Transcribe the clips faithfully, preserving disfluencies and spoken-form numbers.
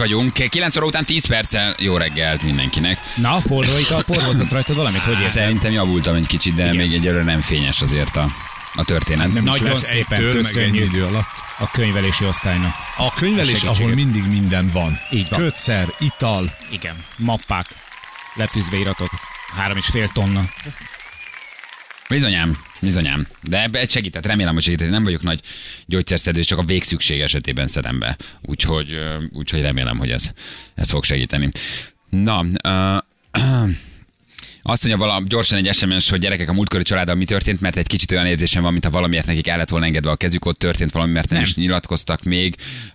vagyunk. kilenc óra után tíz perccel. Jó reggelt mindenkinek. Na, forró itt a porhozott rajtad valamit, hogy érzed? Szerintem javultam egy kicsit, de igen, még egyelőre nem fényes azért a, a történet. Nem nagyon szépen tör, köszönjük idő alatt. a könyvelési osztálynak. A könyvelés, ahol mindig minden van. Így van. Kötszer, ital. Igen, mappák, lefűzve iratok, három és fél tonna. Bizonyám, bizonyám. De ebbe segített, remélem, hogy segített. Nem vagyok nagy gyógyszerszedő, csak a végszükség esetében szedem be. Úgyhogy, úgyhogy remélem, hogy ez, ez fog segíteni. Na, uh, azt mondja vala, gyorsan egy es em es, hogy gyerekek, a múltkori családdal mi történt, mert egy kicsit olyan érzésem van, mint ha valamiért nekik el lett volna engedve a kezük, ott történt valami, mert nem, nem is nyilatkoztak még,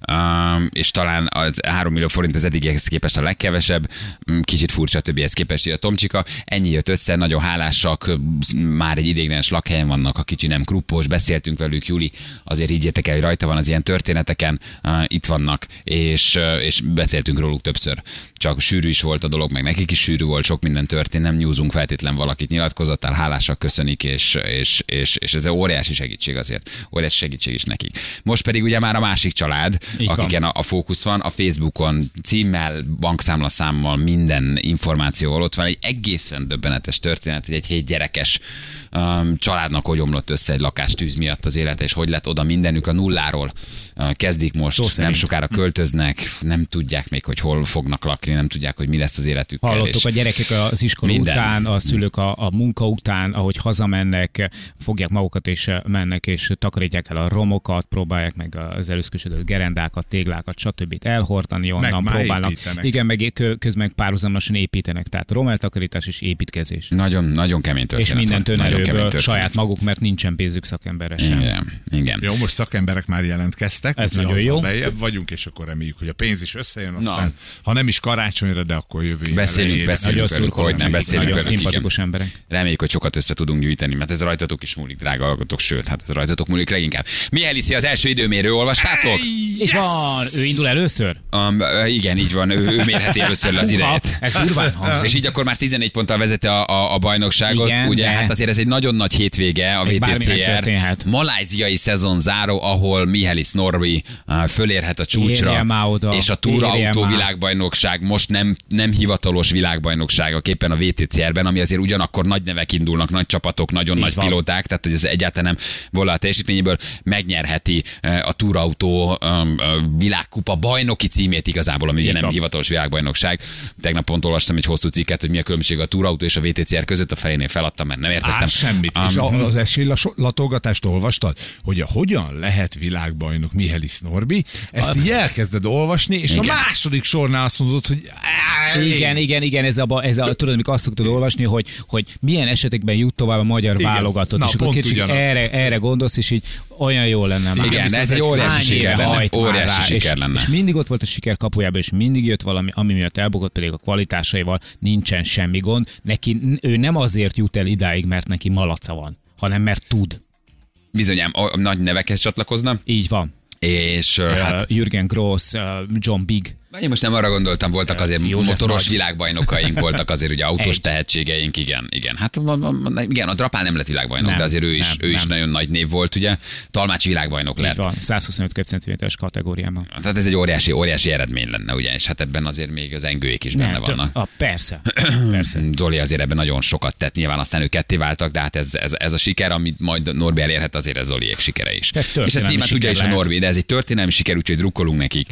um, és talán az három millió forint az eddigihez képest a legkevesebb, kicsit furcsa a többihez képest, a Tomcsika. Ennyi jött össze, nagyon hálásak, már egy ideiglenes lakhelyen vannak, a kicsi nem kruppos, beszéltünk velük, Juli, azért higgyétek el, hogy rajta van az ilyen történeteken, uh, itt vannak, és, uh, és beszéltünk róluk többször. Csak sűrű is volt a dolog, meg nekik is sűrű volt, sok minden történt, nem nyúzunk feltétlen valakit nyilatkozottál, hálásak köszönik, és, és, és, és ez óriási segítség azért. Óriási segítség is nekik. Most pedig ugye már a másik család, így akiken a, a fókusz van, a Facebookon címmel, bankszámlaszámmal, minden információval ott van egy egészen döbbenetes történet, hogy egy hét gyerekes um, családnak hogy omlott össze egy lakástűz miatt az élete, és hogy lett oda mindenük a nulláról. Uh, kezdik most, Szó nem sokára költöznek, nem tudják még, hogy hol fognak lakni, nem tudják, hogy mi lesz az életükkel. Hallottuk, a gyerekek az iskola minden után, a szülők a, a munka után, ahogy hazamennek, fogják magukat és mennek, és takarítják el a romokat, próbálják meg az előszkösödött gerendákat, téglákat, stb. Elhordani onnan, meg próbálnak. Építenek. Igen, meg közben párhuzamosan építenek. Tehát romeltakarítás és építkezés. Nagyon, nagyon kemény történet. És minden önerőből saját maguk, mert nincsen pénzük szakemberre sem. Igen, igen. Jó, most szakemberek már jelentkeztek. Ez nagyon jó. Bejebb vagyunk, és akkor reméljük, hogy a pénz is összejön, aztán, na, ha nem is karácsonyra, de akkor jövő évre. Beszélünk, beszélünk velük, hogy nem beszélünk velük. Szimpatikus emberek. Reméljük, hogy sokat össze tudunk gyűjteni, mert ez rajtatok is múlik, drága hallgatók, sőt, hát ez rajtatok múlik leginkább. Mihály az első időmérő, olvastátok? Yes! Van, ő indul először? Um, igen, így van, ő, ő mérheti először le az idejét. Ez durván hangzik. És így akkor már tizenegy ponttal vezeti a, a, a bajnokságot. Igen, ugye, de... hát azért ez egy nagyon nagy hétvége a vé té cé er. Malajziai szezon záró, ahol Mihály Norbi uh, fölérhet a csúcsra, és a túrautó világbajnokság most nem, nem hivatalos világbajnokságok éppen a vé té cé er-ben, ami azért ugyanakkor nagy nevek indulnak, nagy csapatok, nagyon így nagy van. Pilóták, tehát hogy ez egyáltalán nem volna a teljesítményéből, megnyerheti a túrautó um, világkupa bajnoki címét igazából, ami így ugye nem van. Hivatalos világbajnokság. Tegnap pont olvastam egy hosszú cikket, hogy mi a különbség a túrautó és a vé té cé er között, a felénél feladtam, mert nem értettem. Á, semmit. Um, és az esélylatolgatást olvastad, hogy a hogyan lehet világbajnok Mihály Norbi, ezt a... így elkezded olvasni, és igen. A második sornál azt mondod, hogy igen, igen, igen, ez a, ez a tudod, amikor azt szoktad olvasni, hogy, hogy milyen esetekben jut tovább a magyar igen. válogatott, na, és akkor kicsit erre, erre gondolsz, és így olyan jó lenne már. Igen, de ez egy óriási siker lenne. Óriási siker lenne. És, és mindig ott volt a siker kapujában, és mindig jött valami, ami miatt elbukott, pedig a kvalitásaival nincsen semmi gond. Neki, ő nem azért jut el idáig, mert neki malaca van, hanem mert tud. Bizonyám, a nagy nevekhez csatlakozna. Így van. És uh, hát... Jürgen Gross, uh, John Big. Én most nem arra gondoltam, voltak azért József motoros nagy. Világbajnokaink, voltak azért ugye autós egy. Tehetségeink, igen, igen. Hát igen, a Drapál nem lett világbajnok, nem, de azért ő is, nem, ő is nagyon nagy név volt, ugye. Talmácsi világbajnok lett. Van, száz huszonöt köbcentiméteres kategóriában. Tehát ez egy óriási, óriási eredmény lenne, ugye, és hát ebben azért még az engőik is benne nem, vannak. A, persze. persze. Zoli azért ebben nagyon sokat tett, nyilván aztán ők ketté váltak, de hát ez, ez, ez a siker, amit majd Norbi elérhet, azért ez Zoliék sikere is. Ez és ezt nyilván tudja is a Norbi, de ez egy történelmi siker, úgyhogy drukkolunk nekik,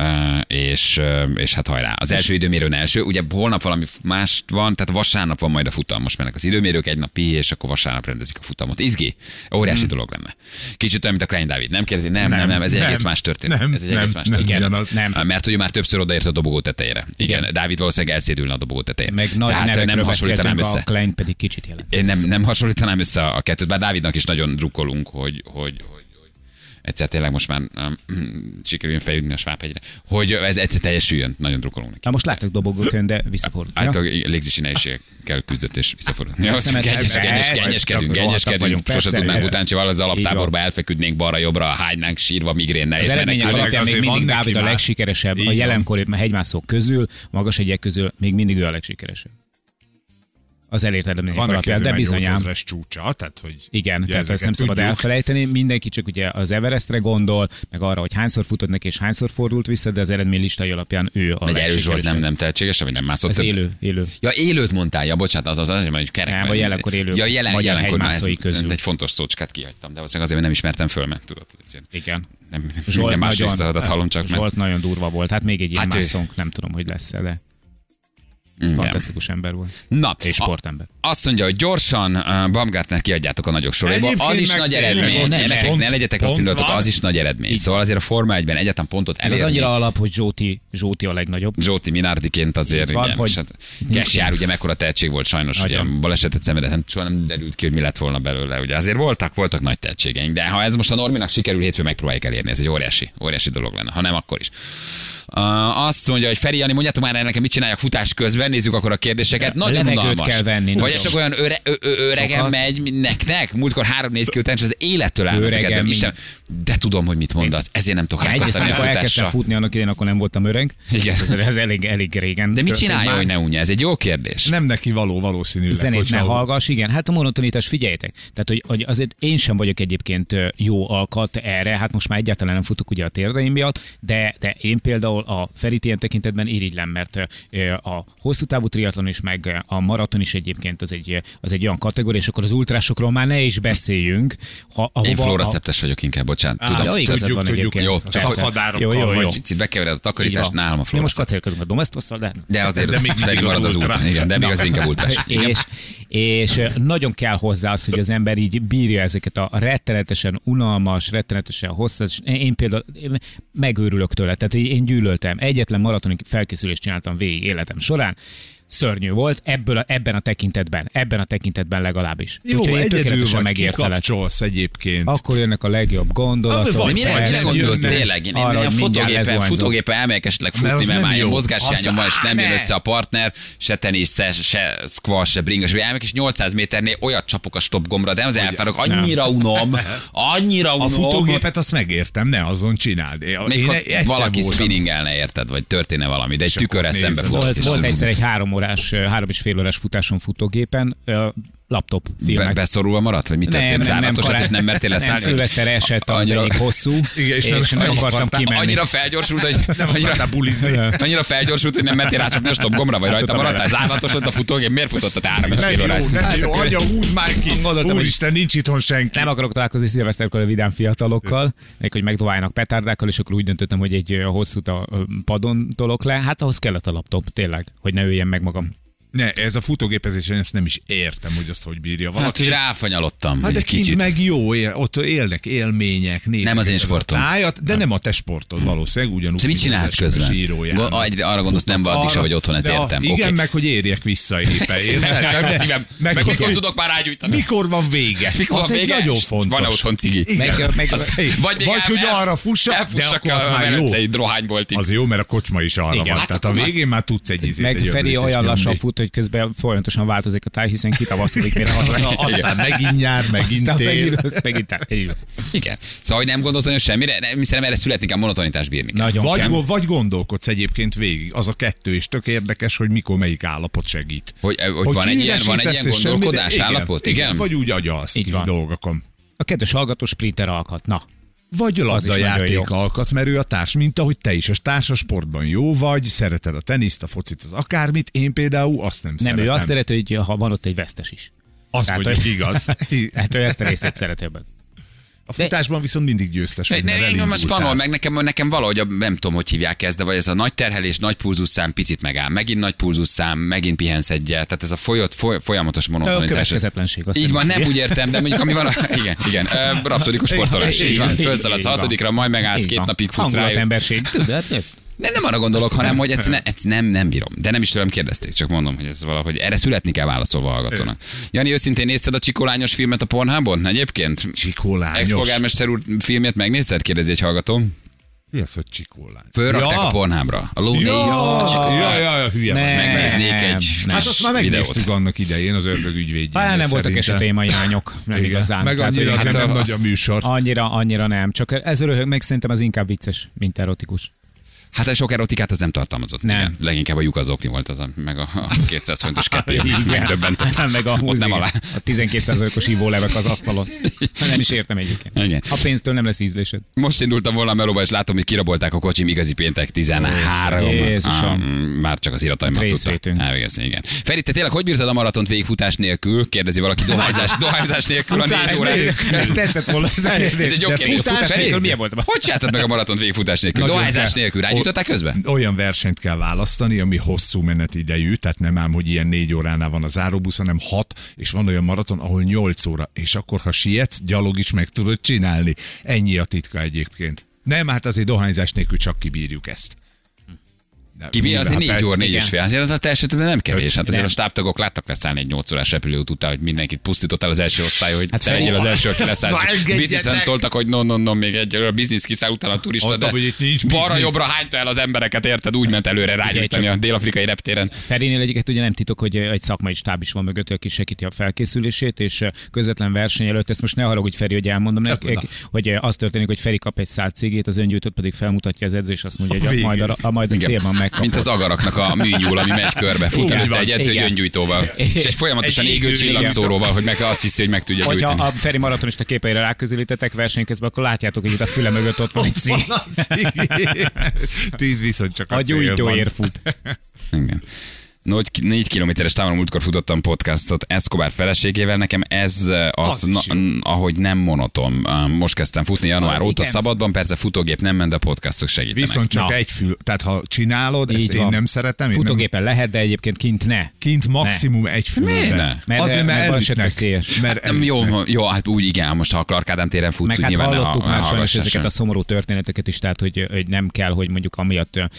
és, és hát hajrá. Az első időmérőn első, ugye holnap valami más van, tehát vasárnap van majd a futam, most mennek az időmérők, egy nap pihi, és akkor vasárnap rendezik a futamot. Izgi, óriási hmm. dolog lenne. Kicsit olyan, mint a Klein Dávid, nem kérdezi? Nem, nem, nem, nem, ez egy nem, egész más történet. Nem, ez egy nem, egész más nem, történet. Nem, nem. Mert ugye már többször odaért a dobogó tetejére. Igen, Igen. Dávid valószínűleg elszédülne a dobogó tetejére. Meg nagy tehát nem hasonlítanám össze. A Klein pedig kicsit jelent. Én nem, nem hasonlítanám össze a kettőt, bár Dávidnak is nagyon drukkolunk, hogy, hogy, hogy egyszer tényleg most már um, sikerüljön feljutni a Svábhegyre, hogy ez egyszer teljesüljön, nagyon drukkolunk neki. Na most láttak dobogókön, de visszafordult. Általában légzési nehézségekkel küzdött és visszafordult. Ja, gennyeskedünk, gennyeskedünk, sose tudnánk utáncsival az alaptáborba elfeküdnénk balra-jobbra, hánynánk sírva migrénnel. Az eredmények alapján még mindig Dávid a legsikeresebb, a jelenkori hegymászók közül, magas hegyek közül még mindig ő a legsikeresebb. az elért eredmények alapján, de bizonyám. Csúcsa, tehát, hogy igen, tehát ezt nem szabad elfelejteni. Mindenki csak ugye az Everestre gondol, meg arra, hogy hányszor futott neki és hányszor fordult vissza, de az eredmény listai alapján ő a Erős Zsolt nem, nem tehetséges, vagy nem mászott. Ez élő, élő. Ja, élőt mondtál, ja, bocsánat, az az, az, hogy kerekben. Nem, a jelenkor élő. Ja, jelen, magyar jelenkor hegymászói közül. Egy fontos szócskát kihagytam, de azért, azért nem ismertem föl, meg tudod. Igen. Nem, Zsolt, más nagyon, hallom csak Zsolt nagyon durva volt. Hát még egy ilyen hát mászónk, nem tudom, hogy lesz-e, de igen. Fantasztikus ember volt. Na, és sportember. A, azt mondja, hogy gyorsan uh, Baumgartner kiadjátok a nagyok soréba. Az is nagy eredmény. Ne, ne, ne legyetek rossz indulatok, az is nagy eredmény. Szóval azért a Forma egyben egyáltalán pontot elérni. Az annyira alap, hogy Zsóti, Zsóti a legnagyobb. Zsóti Minardiként azért, van, igen. hogy... Hát, Kesjár ugye mekkora tehetség volt sajnos, ugye balesetet szenvedett, nem, soha nem derült ki, hogy mi lett volna belőle. Ugye azért voltak, voltak nagy tehetségeink, de ha ez most a Norminak sikerül, hétfőn megpróbáljuk elérni, ez egy óriási, óriási dolog lenne. Ha nem, akkor is. Uh, azt mondja, hogy Feri Jani, mondjátok már nekem, mit csináljak futás közben, nézzük akkor a kérdéseket. Nagyon unalmas. Kell venni, vagy csak olyan öre, ö, ö, öregen Sokat. megy nektek? Múltkor három-négy kilótás, az élettől elmentek. De tudom, hogy mit mondasz. Ezért nem tudok rákattani a futásra. Elkezdtem futni annak idején, akkor nem voltam öreg. Igen. Ez, ez elég, elég régen. De mit csinálja, hogy ne unja? Ez egy jó kérdés. Nem neki való valószínűleg. Zenét ne hallgass, igen. Hát a monotonitás, figyeljetek. Tehát, hogy, hogy azért én sem vagyok egyébként jó alkat erre. Hát most már egyáltalán nem futok ugye a térdeim miatt, de, de én például a Ferit ilyen tekintetben irigylem, mert a hosszú távú triatlon is, meg a maraton is egyébként az egy, az egy olyan kategória, és akkor az ultrásokról már ne is beszéljünk. Ha, én flóraszeptes vagyok inkább, bocsánat. Á, tudom, jó, igazad van egyébként. Jó, szakhadárokkal vagy. Picit bekevered a takarítást, nálam a flóraszeptes. Mi most kacérkodunk a domesztosszal, de... De azért de még Feri marad az úton. Igen, de még az inkább ultrás. És, és nagyon kell hozzá az, hogy az ember így bírja ezeket a rettenetesen unalmas, rettenetesen hosszas. Én például megőrülök tőle, tehát én gyűlöltem. Egyetlen maratoni felkészülést csináltam végig életem során. Szörnyű volt, ebből a, ebben a tekintetben, ebben a tekintetben legalábbis. Jó, úgyhogy egyedül vagy kikapcsolsz egyébként. Akkor jönnek a legjobb gondolatok. De mire, mire gondolsz tényleg? Én arra, a futógépen, futógépen elmegyek esetleg futni, mert már ilyen mozgáshiányom van, és nem jön össze a partner, se tenisz, se, se squash, se bringas, vagy elmegyek, és nyolcszáz méternél olyat csapok a stop gombra, de az elfárok, annyira unom, annyira unom. A futógépet azt megértem, ne azon csináld. Még valaki spinningelne, érted, vagy történne valami, de egy tükörrel szembe volt. Volt egyszer egy három órás, három és fél órás futáson futógépen, laptop filmek. Be, beszorulva maradt, vagy mi történt? Záratosan, és nem mertél leszállni? Nem, szilveszter esett az egyik hosszú, igen, és, és nem, nem akartam kimenni. Annyira felgyorsult, hogy nem annyira, bulizni. Annyira felgyorsult, hogy nem mertél rácsapni a stop gombra, vagy rajta maradtál. Zárvatos ott a futógép, miért futottad három és fél órát? Nem jó, anya, húzd már ki. Úristen, nincs itthon senki. Nem akarok találkozni szilveszterkor a vidám fiatalokkal, még hogy megdobálnak petárdákkal, és akkor úgy döntöttem, hogy egy hosszút a padon tolok le. Hát ahhoz kellett a laptop, tényleg, hogy ne öljem meg magam. Ne, ez a futógépezés, én ezt nem is értem, hogy azt hogy bírja valaki. Hát, hogy ráfanyalottam. Hát de kicsit. kint meg jó, él, ott élnek élmények, nézik. Nem az én sportom. Tájat, de nem. nem a te sportod valószínűleg, ugyanúgy. De mit csinálsz közben? Arra gondolsz, nem addig se, hogy otthon, ez értem. Igen, okay. Meg hogy érjek vissza éppen. Meg, szívem, meg, meg mikor tudok már rágyújtani? Mikor van vége? Mikor van vége? Nagyon fontos. Van-e otthon cigi? Vagy hogy arra fussak, de akkor az már jó. Az jó, mert a kocsma is arra van. Tehát a végén már tudsz egy izét. Meg Feri olyan lassan fut, hogy közben folyamatosan változik a táj, hiszen kitavaszkodik, mire haza. Aztán megint nyár, megint tél. Megint igen. Szóval, hogy nem gondolsz olyan semmire, nem, szerintem erre születni kell, monotonitást bírni kell. Vagy, vagy gondolkodsz egyébként végig. Az a kettő is tök érdekes, hogy mikor melyik állapot segít. Hogy, hogy, hogy van, egy ilyen, van egy ilyen gondolkodás semmire, állapot? Igen, igen. Vagy úgy agyalsz kis dolgokon. A kettős hallgató sprinter alkat. Na. Vagy labdajáték alkat, mert ő a társ, mint ahogy te is a társas sportban jó vagy, szereted a teniszt, a focit, az akármit, én például azt nem, nem szeretem. Nem, ő azt szereti, hogy ha van ott egy vesztes is. Azt tehát, mondjuk hogy... igaz. Hát ő ezt a részét szereti ebben. A futásban de... viszont mindig győztes vagy. Ne, most panol, meg nekem, nekem valahogy, a, nem tudom, hogy hívják ezt, de vagy ez a nagy terhelés, nagy pulzusszám picit megáll, megint nagy pulzusszám, megint pihensz egyet, tehát ez a folyott, foly, folyamatos monotonitás. A következetlenség. Így van, nem úgy értem, de mondjuk ami van, a, igen, igen, rapszodikus sportolás, így van, felszaladsz a hatodikra, majd megállsz, két napig futsz rá. Hangulat-emberség, tudod, nézd. Nem, nem arra gondolok, hanem hogy egyszerűen ez nem, nem bírom. De nem is tőlem kérdezték, csak mondom, hogy ez valahogy erre születni kell válaszolva a hallgatónak. Jani, őszintén nézted a Csikolányos filmet a Pornhubon? Egyébként? Csikolányos. Ex-polgármester úr filmjét megnézted? Kérdezi egy hallgató. Mi az, hogy Csikolányos? Fölrakták ja. a Pornhubra. A lónéz. Ja, ja, ja, ja, hülye nem, megnéznék egy hát azt már megnéztük annak idején az ördög ügyvédjén. Talán nem voltak esetémai lányok, nem igen. igazán. Meg annyira tehát, hát nem nagy a műsor. Annyira, annyira nem. Csak ez röhög, meg szerintem az inkább vicces, mint erotikus. Hát a sok erotikát az nem tartalmazott. Nem. Igen. Leginkább a lyuk az okni volt az, a, meg a, a kétszáz fontos kettő. Megdöbbentett. Meg a, Ott nem alá. a tizenkét százalékos ivólevek az asztalon. Nem is értem egyébként. Igen. A pénztől nem lesz ízlésed. Most indultam volna a melóba, és látom, hogy kirabolták a kocsim, igazi péntek tizenhárom. Jézusom. Már csak az irataimat tudta. Részvétünk. Elvégezni, igen. Feri, te tényleg hogy bírtad a maratont végigfutás nélkül? Kérdezi valaki dohányzás, dohányzás nélkül a négy órán. Ez tetszett volna ez a kérdés. Ez egy gyökér. Futás Feri, nélkül milyen volt? hogy csináltad meg a maratont végigfutás nélkül? Nagyon Dohányzás kell. nélkül. Rágyújtottál közben? Olyan versenyt kell választani, ami hosszú menetidejű, tehát nem ám, hogy ilyen négy óránál van a záróbusz, hanem hat, és van olyan maraton, ahol nyolc óra, és akkor, ha sietsz, gyalog is meg tudod csinálni. Ennyi a titka egyébként. Nem, hát azért dohányzás nélkül csak kibírjuk ezt. Ki azért négy persze, óra, négy igen. és fél. Azért az a te esetben nem kevés. Hát azért Nem. a stábtagok láttak leszállni egy nyolc órás repülőút után, hogy mindenkit pusztítottál az első osztály, hogy Hát te legyél az első, aki leszáll. Szóval engedjetek! Bizniszen szóltak, hogy no, no, no, még egy a biznisz kiszáll utána a turista, Mondtam, de hogy itt nincs balra biznisz. jobbra hányta el az embereket, érted? Úgy ment előre rágyújtani a dél-afrikai reptéren. Ferinél egyiket ugye nem titok, hogy egy szakmai stáb is van mögött, aki segíti a felkészülését, és közvetlen verseny előtt, ezt most ne haragudj, Feri, hogy elmondom nekik, hogy az történik, hogy Feri kap egy szál cégét, az öngyújtót pedig felmutatja az edző, és azt mondja, hogy a, majd a, a, majd a célban megkapod. Mint az agaraknak a műnyúl, ami megy körbe, fut Igen, előtte van. egy edző Igen. öngyújtóval. És egy folyamatosan Egy égő égő, csillagszóróval, hogy meg azt hiszi, hogy meg tudja Hogyha gyújtani. a Feri maratonista képeire ráközelítetek versenyközben, akkor látjátok, hogy itt a füle mögött ott van egy cég. Tíz viszont csak a, A célban. gyújtóért fut. Igen. Nagy, négy kilométeres távon múltkor futottam podcastot Escobar feleségével, nekem ez az, Az na, is jó. ahogy nem monoton. Most kezdtem futni január Ah, óta igen. szabadban, persze futógép nem ment, de a podcastok segítenek. Viszont csak Na. egy fül, tehát ha csinálod, ezt Így én van. nem szeretem. Én nem, Futógépen lehet, de egyébként kint ne. kint maximum egy Miért fülben. ne? Mert- Azért, mert mert balesetveszélyes. elütnek. Mert Nem, jó, elütnek. jó, hát úgy igen, most ha a Clark Ádám téren futsz, Meg úgy hát nyilván ne hallottuk ha- már sajnos hallgassál ezeket sem. a szomorú történeteket is, tehát hogy, hogy nem kell, hogy mondjuk amiatt ö,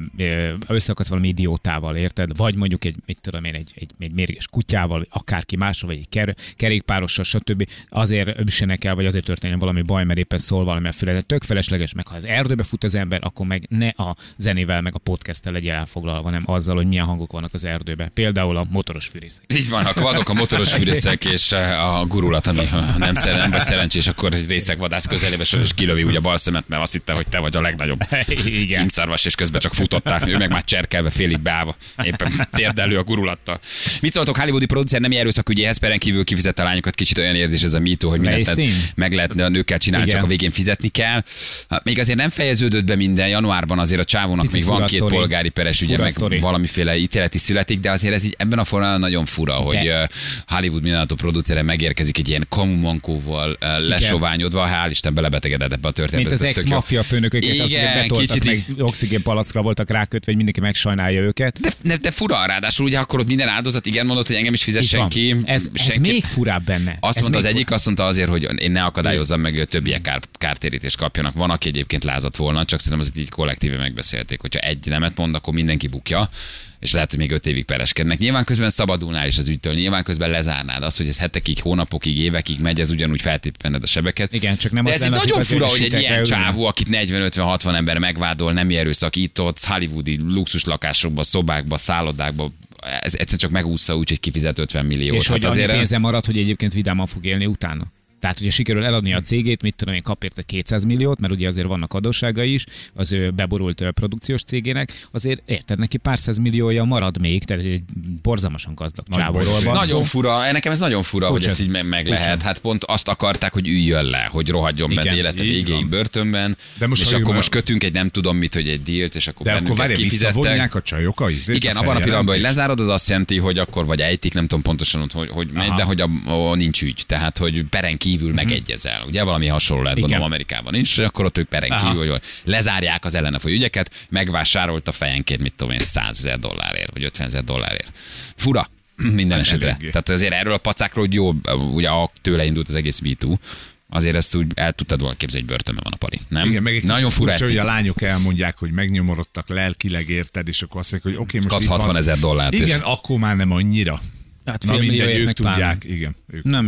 ö, összeakadsz valami idiótával, érted? Vagy mondjuk egy, mit tudom én, egy, egy, egy mérges kutyával, vagy akárki mással, vagy egy ker, kerékpárossal, stb. Azért üssenek el, vagy azért történjen valami baj, mert éppen szól valami a füle. Tök felesleges, meg ha az erdőbe fut az ember, akkor meg ne a zenével, meg a podcasttel legyen elfoglalva, hanem azzal, hogy milyen hangok vannak az erdőbe. Például a motoros fűrészek. Így van, a kvadok, a motoros fűrészek és a gurulat, ami ha nem, szer, nem vagy szerencsés, akkor egy részegvadász közelébe és kilövi úgy a bal szemet, mert azt hitte, hogy te vagy a legnagyobb Igen. hímszarvas, és közben csak futottál, ő meg már cserkelve, félig beállva, éppen térdelő a gurulattal. Mit szóltok, hollywoodi producer nem erőszakügyéhez, peren kívül fizet a lányokat, kicsit olyan érzés ez a MeToo, hogy mindent Weinstein? meg lehetne a nőkkel csinálni, Igen. csak a végén fizetni kell. Hát még azért nem fejeződött be minden, januárban azért a csávónak Picit még van fura két sztori. polgári peres ügye, Fura meg sztori. valamiféle ítéleti születik, de azért ez így ebben a formában nagyon fura, hogy ö, Hollywood mindenható producere megérkezik egy ilyen kamumankóval ö, lesoványodva, hál' Isten belebetegedett ebbe a történetbe. Mint az ez tök jó. ex-maffia főnököket, akik Igen, betoltak, kicsit így- meg oxigénpalackra voltak rákötve, hogy mindenki megsajnálja őket. De, de, de fura, ráadásul ugye akkor ott minden áldozat igen mondott, hogy engem is Így fizessen van. ki. Ez, ez senki- még furább benne. Azt ez mondta az még egyik, azt mondta azért, hogy én ne akadályozzam meg, hogy a többiek kár, kártérítést kapjanak. Van, aki egyébként lázadt volna, csak szerintem azért így kollektíve megbeszélték, hogyha egy nemet mond, akkor mindenki bukja, és lehet, hogy még öt évig pereskednek. Nyilván közben szabadulnál is az ügytől, nyilván közben lezárnád azt, hogy ez hetekig, hónapokig, évekig megy, ez ugyanúgy feltippenned a sebeket. Igen, csak nem De az ez egy lenne a nagyon szituáció, fura, hogy egy sitekre ilyen ülne. csávó, akit negyven ötven hatvan ember megvádol, nemi erőszakított, hollywoodi luxus lakásokba, szobákba, szállodákba, ez egyszer csak megúszza úgy, hogy kifizet ötven milliót. És hogy Hát annyi azért pénze marad, hogy egyébként vidáman fog élni utána. Tehát, hogyha sikerül eladni a cégét, mit tudom én, kap érte kétszáz milliót, mert ugye azért vannak adósságai is az ő beborult ö, produkciós cégének, azért érted, neki pár száz milliója marad még, tehát egy borzalmasan gazdag Nagy csávóról baj. van Nagyon szó. fura, nekem ez nagyon fura, Furcsa. hogy ezt így meg, meg Furcsa. lehet. Hát pont azt akarták, hogy üljön le, hogy rohadjon bent Igen, élete így végéig van. börtönben, De most, és hogy akkor már- most kötünk egy nem tudom mit, hogy egy dílt, és akkor De akkor bennünket várj, kifizettek. visszavonják a csajok a izét, Igen, a abban a pillanatban, hogy feljelentést? lezárod, az azt jelenti, hogy akkor vagy ejtik, nem tudom pontosan, hogy, hogy megy, de hogy a, a, nincs ügy. Tehát, hogy peren kívül megegyezel. Ugye valami hasonló lehet, Igen. gondolom Amerikában nincs, és akkor ott ők peren Aha. kívül, hogy lezárják az ellene folyó ügyeket, megvásárolt a fejenként, mit tudom én, százezer dollárért, vagy ötvenezer dollárért. Fura. Minden esetre. eléggé. Tehát azért erről a pacákról, hogy jó, ugye a- tőle indult az egész MeToo, azért ezt úgy el tudtad volna képzelni, hogy börtönben van a pali. Nem? Igen, meg egy nagyon kicsit fura furcsa, ezt hogy így. a lányok elmondják, hogy megnyomorodtak lelkileg, érted, és akkor azt mondják, hogy oké, most Kapsz itt van- hatvanezer dollárt, és- Igen, akkor már nem annyira. Hát Na fél mindegy, millióért ők meg pláne. tudják, igen. Ők. Na mindegy.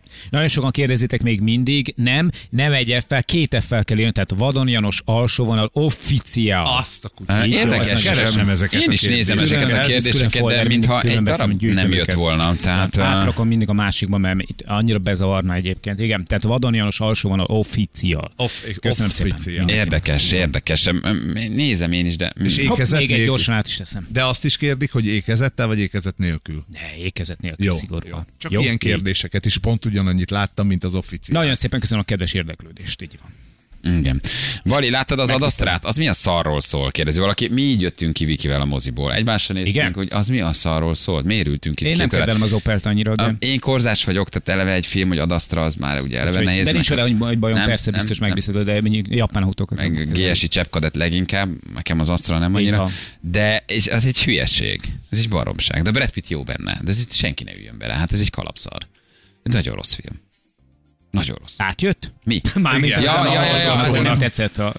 Nagyon sokan kérdezitek még mindig, nem, nem egy F-fel, két F-fel kell írni, tehát Vadon János alsóvonal officiál. Azt a kutyát. Érdekes, keresem ezeket én is a nézem ezeket a kérdéseket, de mintha egy darab nem jött volna. Tehát, átrakom mindig a másikba, mert itt annyira bezavarna egyébként. Igen, tehát Vadon János alsóvonal officiál. Off, Köszönöm officiál. szépen. érdekes, érdekes. Nézem én is, de... És Hopp, ékezet még egy nélkül. gyorsan át is teszem. De azt is kérdik, hogy ékezettel vagy ékezet nélkül. Ne, ékezet nélkül Jó, szigorúan. Csak Jó? ilyen Így. kérdéseket is pont ugyanannyit láttam, mint az officiál. Nagyon szépen köszönöm a kedves érdeklődést, így van. Igen. Vali, láttad az adasztrát? Az mi a szarról szól? Kérdezi valaki. Mi így jöttünk ki Vikivel a moziból. Egymásra néztünk, Igen? hogy az mi a szarról szól. Miért ültünk itt Én nem két órát? kedvelem az Opelt annyira, de... Én korzás vagyok, tehát eleve egy film, hogy adasztra, az már ugye eleve nehéz. de nincs vele meg- hogy bajom, Nem, persze, nem, biztos nem. megbízható, de mondjuk japán autókat. Meg gé es i cseppkadet leginkább, nekem az Astra nem Így annyira, van. de és az egy hülyeség, ez egy baromság, de Brad Pitt jó benne, de ez itt senki ne üljön bele, hát ez egy kalapszar. Ez nagyon rossz film. Nagyon rossz. Átjött? Mi? Mármint Igen. Ja, ja, ja, ja, akkor ja. nem tetszett a...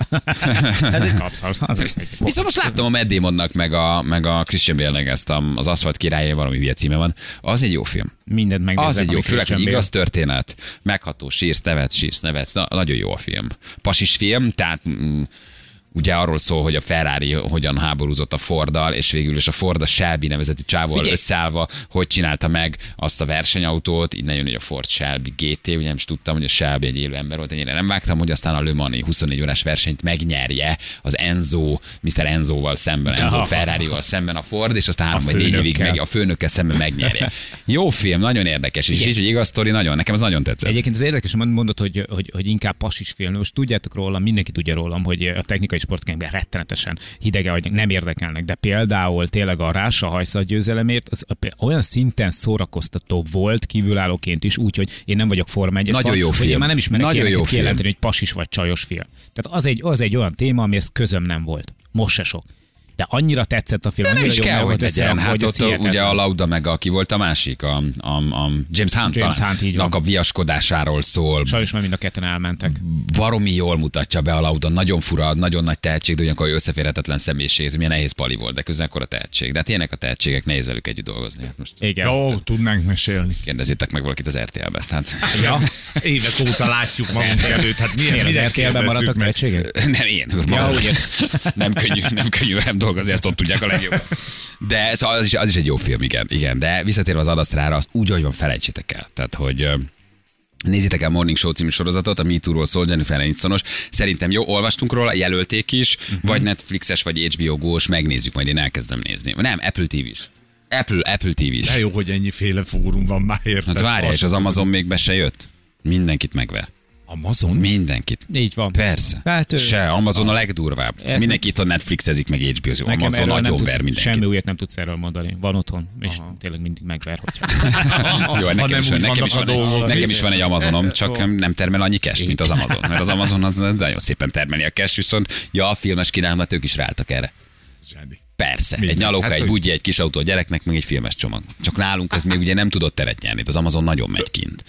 Ez egy kapszal. Az egy- Viszont most láttam a Matt Damonnak, meg a, meg a Christian Bale-nek ezt a, az Aszfalt királyai, valami hülye címe van. Az egy jó film. Mindent megnézek. Az egy jó, ami főleg, hogy Christian igaz történet, megható, sírsz, nevetsz, sírsz, nevetsz. Na, nagyon jó a film. Pasis film, tehát mm, ugye arról szól, hogy a Ferrari hogyan háborúzott a Forddal, és végül is a Ford a Shelby nevezetű csávol Figyelj. összeállva, hogy csinálta meg azt a versenyautót, így nagyon, hogy a Ford Shelby gé té, ugye nem is tudtam, hogy a Shelby egy élő ember volt, ennyire nem vágtam, hogy aztán a Le Mans-i huszonnégy órás versenyt megnyerje az Enzo, miszter Enzoval szemben, Enzo Ja. Ferrarival szemben a Ford, és aztán három A vagy négy évig főnökkel. meg a főnökkel szemben megnyerje. Jó film, nagyon érdekes, és így, hogy igaz sztori, nagyon, nekem az nagyon tetszett. Egyébként az érdekes, hogy mondod, hogy, hogy, hogy inkább pasis film. Most tudjátok rólam, mindenki tudja rólam, hogy a technikai sportkönyvben rettenetesen hidege vagyok, nem érdekelnek, de például tényleg a Rása hajszat győzelemért az olyan szinten szórakoztató volt kívülállóként is, úgyhogy én nem vagyok Forma egyes Nagyon fan, jó hogy film. Én már nem ismerek Nagyon ilyeneket jó film. kijelenteni, hogy pasis vagy csajos film. Tehát az egy, az egy olyan téma, amihez közöm nem volt. Most se sok. De annyira tetszett a film. De nem annyira is jól kell, meg hogy volt legyen. összerakva, Hát hogy ez ott ugye hihetetlen. a Lauda meg a, ki volt a másik, a, a, a James Hunt, James talán, Hunt, így van. a viaskodásáról szól. Sajnos már mind a ketten elmentek. Baromi jól mutatja be a Lauda, nagyon fura, nagyon nagy tehetség, de ugyanakkor összeférhetetlen személyiség, hogy milyen nehéz pali volt, de közben akkor a tehetség. De hát ilyenek a tehetségek, nehéz velük együtt dolgozni. Hát most Igen. Jó, tudnánk mesélni. kérdezzétek meg valakit az er té el-be. Tehát, Ja. Évek óta látjuk magunkat előtt. Hát milyen, Miért az miért er té el-ben maradtak kérdezzük meg? tehetségek? nem én, Ja, ja, úgy nem könnyű, nem könnyű velem dolgozni, ezt ott tudják a legjobban. De szóval az is, az is egy jó film, igen, igen. De visszatérve az adasztrára, azt úgy, ahogy van, felejtsétek el. Tehát, hogy ö, nézzétek el Morning Show című sorozatot, a MeToo-ról szól, Jennifer Anistonos. Szerintem jó, olvastunk róla, jelölték is, uh-huh. vagy Netflixes, vagy há bé o Go-s, megnézzük, majd én elkezdem nézni. Nem, Apple té vés. Apple, Apple té vés. De jó, hogy ennyiféle fórum van már, érted? Hát várjál, és az Amazon még be se jött. Mindenkit megver. Amazon? Mindenkit. Így van. Persze. Hát, ő- Se, Amazon a legdurvább. Ezt Mindenki itt Netflixezik, meg há bé o. Nekem Amazon erről nem nagyon tudsz, ver mindenkit. semmi újat nem tudsz erről mondani. Van otthon, és Aha. tényleg mindig megver, hogyha... Jó, Ha nekem, nem is, van, úgy nekem, vannak is a van, egy, dolgok, nekem bizony. is van egy Amazonom, csak nem termel annyi cash, mint az Amazon. Mert az Amazon az nagyon szépen termeli a cash, viszont ja, a filmes kínálmat ők is ráálltak erre. Zseni. Persze, Minden. egy nyalóka, Hát, egy hogy- bugyi, egy kis autó a gyereknek, meg egy filmes csomag. Csak nálunk ez még ugye nem tudott teret nyerni, az Amazon nagyon megy kint.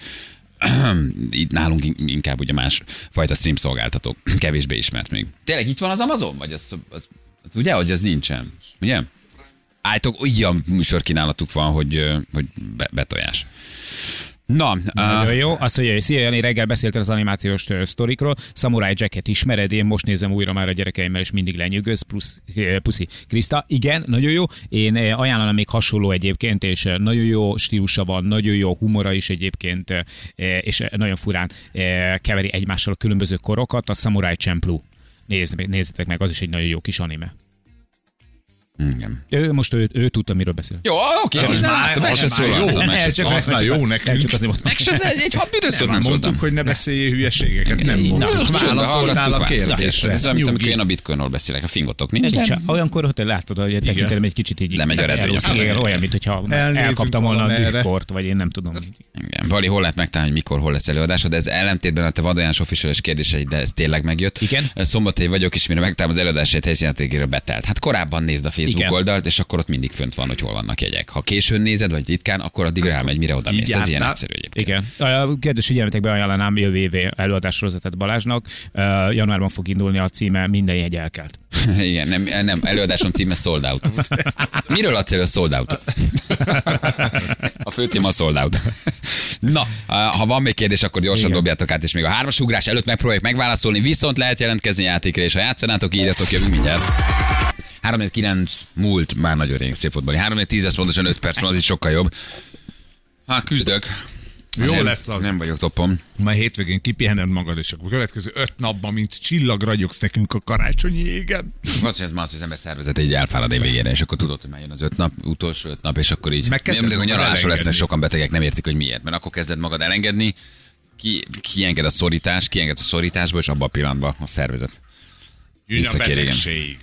Itt nálunk inkább ugye más fajta stream szolgáltatók, kevésbé ismert még. Tényleg itt van az Amazon? Vagy az, az, az ugye, hogy az nincsen? Ugye? Álltok, olyan műsorkínálatuk van, hogy, ö, hogy be, betojás. Na, Nagyon uh, jó. Azt mondja, hogy szia Jani, reggel beszéltél az animációs ö, sztorikról. Samurai Jacket ismered, én most nézem újra már a gyerekeimmel, és mindig lenyűgöz. Plusz, eh, puszi. Krista, igen, nagyon jó. Én eh, ajánlanám még hasonló egyébként, és eh, nagyon jó stílusa van, nagyon jó humora is egyébként, eh, és eh, nagyon furán eh, keveri egymással a különböző korokat. A Samurai Champloo. Nézz, nézzétek meg, az is egy nagyon jó kis anime. igen. Ő, most ő, ő tudta, miről beszél. Jó, oké, Az most már- már, meg az se már jó. szólaltam, meg se csak- szólaltam. Az már jó nekünk. Csak azért mondom. Meg se, egy hat büdöször Már nem mondtuk, szóltam. hogy ne beszéljél hülyeségeket, nem Na, mondtuk. most Válaszoltál a kérdésre. Ez olyan, mint amikor Nyugi. én a bitcoinról beszélek, a fingotok Nincs. nincs. Olyankor, hogy te látod, hogy a tekintetem egy kicsit így Lemegy a redőny. elúszik, igen, olyan, mint hogyha Elnézünk elkaptam volna a valamerre. dühkort, vagy én nem tudom. Igen. Vali, hol lehet megtalálni, hogy mikor, hol lesz előadásod, de ez ellentétben a te vadajánlós officiális kérdéseid, de ez tényleg megjött. Igen. Szombatai vagyok, és mire megtalálom az előadásait helyszínetékére betelt. Hát korábban nézd a Facebook Igen. oldalt, és akkor ott mindig fönt van, hogy hol vannak jegyek. Ha későn nézed, vagy ritkán, akkor addig rámegy, mire oda mész. így Ez ilyen jártál. egyszerű egyébként. Igen. A kedves figyelmetekbe ajánlanám jövő évi előadássorozatát Balázsnak. Uh, januárban fog indulni a címe Minden jegy elkelt. Igen, nem, nem, előadásom címe Sold Out. Miről adsz elő a Sold Out? A fő téma a Sold Out. Na, ha van még kérdés, akkor gyorsan igen. dobjátok át, és még a hármas ugrás előtt megpróbáljuk megválaszolni, viszont lehet jelentkezni játékra, és ha játszanátok, írjatok, jövünk mindjárt. három kilenc múlt, már nagyon rég szép fotbali. három tíz, ez pontosan öt perc van, az itt sokkal jobb. Hát küzdök. Jó nem, lesz az. Nem vagyok toppon. Már hétvégén kipihened magad, és akkor a következő öt napban, mint csillag ragyogsz nekünk a karácsonyi égen. Az, hogy ez már az, hogy az ember szervezete így elfárad év végére, és akkor tudod, hogy már jön az öt nap, utolsó öt nap, és akkor így... Megkezded a nyaralásról lesznek sokan betegek, nem értik, hogy miért. Mert akkor kezded magad elengedni, ki, kienged a szorítás, kienged a szorításból, és abban a pillanatban a szervezet. Jön a betegség.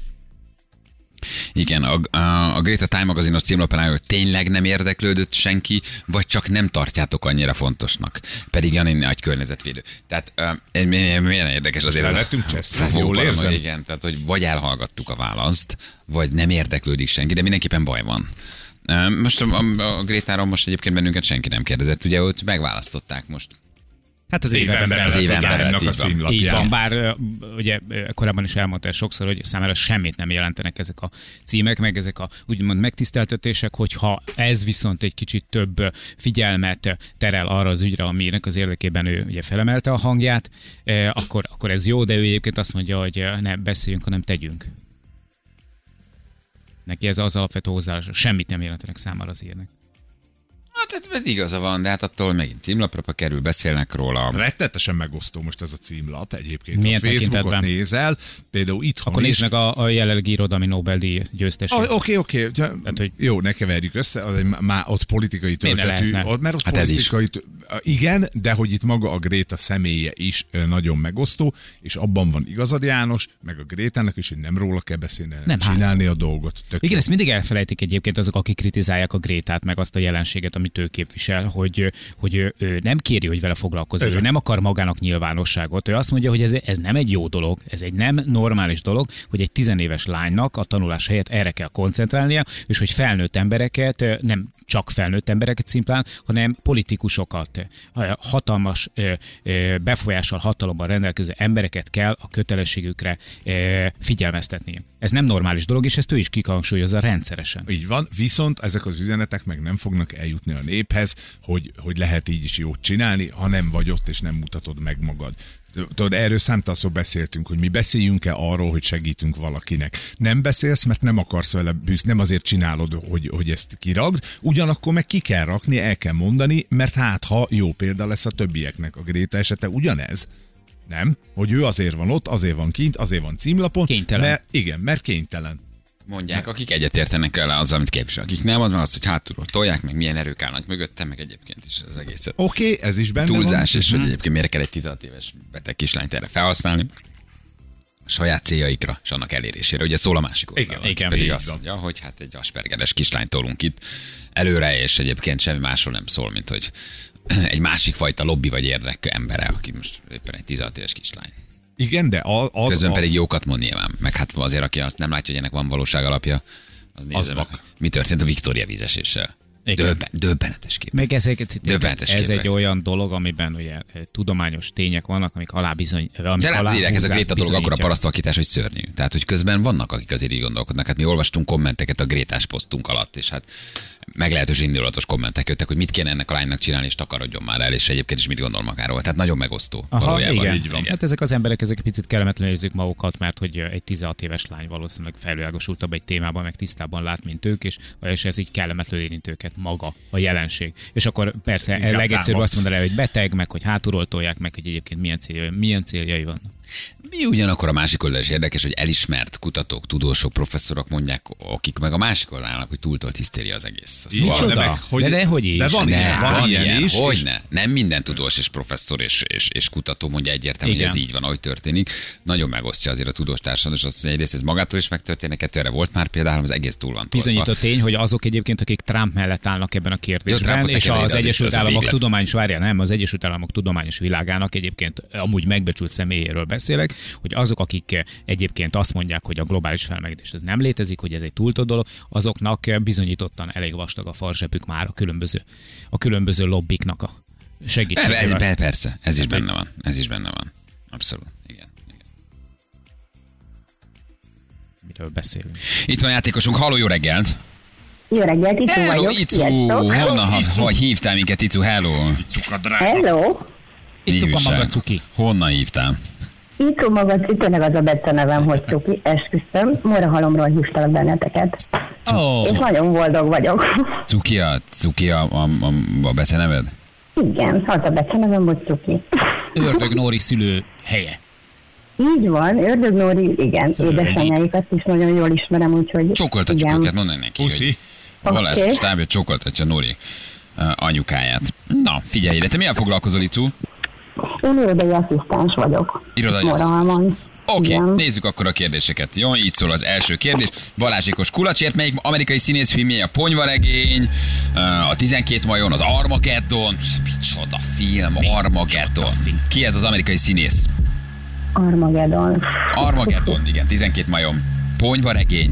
Igen, a, a, a Greta Time magazinos címlapán, hogy tényleg nem érdeklődött senki, vagy csak nem tartjátok annyira fontosnak. Pedig Jani nagy környezetvédő. Tehát uh, milyen érdekes azért. Lettünk cseszve, jól érzem. Igen, tehát hogy vagy elhallgattuk a választ, vagy nem érdeklődik senki, de mindenképpen baj van. Uh, most a, a, a Grétáról most egyébként bennünket senki nem kérdezett, ugye őt megválasztották most. Hát az évember az évember a címlapján. Így van, bár ugye korábban is elmondta sokszor, hogy számára semmit nem jelentenek ezek a címek, meg ezek a úgymond megtiszteltetések, hogyha ez viszont egy kicsit több figyelmet terel arra az ügyre, aminek az érdekében ő ugye felemelte a hangját, akkor, akkor ez jó, de ő egyébként azt mondja, hogy ne beszéljünk, hanem tegyünk. Neki ez az alapvető hozzáállás, semmit nem jelentenek számára az ilyenek. Hát ez igaza van, de hát attól megint címlapra kerül, beszélnek róla. Rettetesen megosztó most ez a címlap egyébként. Milyen a Facebookot tekintetben? Nézel, például itthon Akkor is. nézd meg a, a jelenlegi irodalmi Nobel-díj győztesét. Oké, okay, oké. Okay. Okay. Jó, ne keverjük össze, már ott politikai töltetű. Ott, mert ott hát politikai tő... Igen, de hogy itt maga a Gréta személye is nagyon megosztó, és abban van igazad János, meg a Grétának is, hogy nem róla kell beszélni, nem, nem csinálni hát. a dolgot. Tök igen, jó. ezt mindig elfelejtik egyébként azok, akik kritizálják a Grétát, meg azt a jelenséget, amit ő képvisel, hogy, hogy ő, ő nem kéri, hogy vele foglalkozzon, ő nem akar magának nyilvánosságot. Ő azt mondja, hogy ez, ez nem egy jó dolog, ez egy nem normális dolog, hogy egy tizenéves lánynak a tanulás helyett erre kell koncentrálnia, és hogy felnőtt embereket, nem csak felnőtt embereket szimplán, hanem politikusokat, hatalmas befolyással, hatalommal rendelkező embereket kell a kötelességükre figyelmeztetni. Ez nem normális dolog, és ezt ő is kihangsúlyozza rendszeresen. Így van, viszont ezek az üzenetek meg nem fognak eljutni a néphez, hogy, hogy lehet így is jót csinálni, ha nem vagy ott, és nem mutatod meg magad. Tudod, erről számtalanszor beszéltünk, hogy mi beszéljünk-e arról, hogy segítünk valakinek. Nem beszélsz, mert nem akarsz vele bűzni, nem azért csinálod, hogy, hogy ezt kiragd, ugyanakkor meg ki kell rakni, el kell mondani, mert hát ha jó példa lesz a többieknek. A Gréta esete ugyanez. Nem? Hogy ő azért van ott, azért van kint, azért van címlapon. Kénytelen. Mert, igen, mert kénytelen. Mondják, akik egyetértenek el azzal, amit képvisel. Akik nem, az meg az, hogy hátulról tolják, meg milyen erők állnak mögöttem, meg egyébként is az egészet. Oké, okay, ez is benne túlzás, van. és hogy egyébként miért kell egy tizenhat éves beteg kislányt erre felhasználni. A saját céljaikra, és annak elérésére. Ugye szól a másik oldalon. Igen, igen, pedig azt mondja, hogy hát egy aspergeres kislányt tolunk itt előre, és egyébként semmi másról nem szól, mint hogy egy másik fajta lobby vagy érdek embere, aki most éppen egy tizenhat éves kislány. Igen, de az... Közben a... pedig jókat mond nyilván. Meg hát azért, aki azt nem látja, hogy ennek van valóság alapja, az nézze meg, mi történt a Viktória vízeséssel. Döbben, döbbenetes kép. Meg ezeket, döbbenetes ez képek. egy olyan dolog, amiben ugye tudományos tények vannak, amik alá bizony... Amik de alá írják, ez a Gréta dolog akkor a parasztvakítás, hogy szörnyű. Tehát, hogy közben vannak, akik azért így gondolkodnak. Hát mi olvastunk kommenteket a Grétás posztunk alatt, és hát meglehetős indulatos kommentek jöttek, hogy mit kéne ennek a lánynak csinálni, és takarodjon már el, és egyébként is mit gondol magáról. Tehát nagyon megosztó. Aha, valójában. Igen. Így van. Hát ezek az emberek ezek picit kellemetlenül érzik magukat, mert hogy egy tizenhat éves lány valószínűleg felvilágosultabb egy témában, meg tisztában lát, mint ők, és, és ez így kellemetlenül érint őket maga a jelenség. És akkor persze legegyszerűbb azt mondani, hogy beteg, meg hogy hátulról tolják, meg hogy egyébként milyen céljai, milyen céljai vannak. Mi ugyanakkor a másik oldal is érdekes, hogy elismert kutatók, tudósok, professzorok mondják, akik meg a másik oldalnak, hogy túltolt hisztéria az egész. Szóval, de, meg, hogy, de, de hogy is. De van, ne, ilyen, van, van ilyen, ilyen is. Hogyne. Nem minden tudós és professzor és, és, és kutató mondja egyértelműen, hogy ez így van, ahogy történik. Nagyon megosztja azért a tudós társadalom, és azt mondja, egyrészt ez magától is megtörténik, kettőre volt már például, az egész túl van toltva. Bizonyított tény, hogy azok egyébként, akik Trump mellett állnak ebben a kérdésben, jó, és az Egyesült Államok tudományos várja, nem, az Egyesült Államok tudományos világának egyébként amúgy megbecsült személyéről beszélek, hogy azok, akik egyébként azt mondják, hogy a globális felmelegedés ez nem létezik, hogy ez egy túltolt dolog, azoknak bizonyítottan elég vastag a farzsebük már a különböző, a különböző lobbiknak a segítségével. Be, persze, ez is benne van. Ez is benne van. Abszolút. Igen. Igen. Miről beszélünk? Itt van játékosunk. Halló, jó reggelt! Jó reggelt, Icu Hello, vagyok. Icu! Sziasztok. Honnan ha hívtál minket, Icu? Hello! Icuka drága. Hello. Icuka Újság. maga cuki. Honnan hívtál? Icu maga, tényleg az a Bece nevem, hogy Cuki, esküszöm. Morahalomról hívtalak benneteket. Ó, És nagyon boldog vagyok. Cuki a, Cuki a, a, a, a beceneved? Igen, az a Bece nevem, hogy Cuki. Ördög Nóri szülő helye. Így van, Ördög Nóri, igen, édesanyjáikat is nagyon jól ismerem, úgyhogy... Csókoltatjuk igen. őket, mondd neki, Puszi. hogy a Balázs Oké. stábja csókoltatja Nóri uh, anyukáját. Na, figyelj ide, te milyen foglalkozol, Icu? Én irodai asszisztens vagyok. Irodai Morahalmon. Oké, Igen. okay, nézzük akkor a kérdéseket. Jó, így szól az első kérdés. Balázsikos kulacsért, melyik amerikai színész filmje? A Ponyvaregény, a tizenkét majon, az Armageddon. Micsoda film, Armageddon. Ki ez az amerikai színész? Armageddon. Armageddon, igen, tizenkét majom. Ponyvaregény.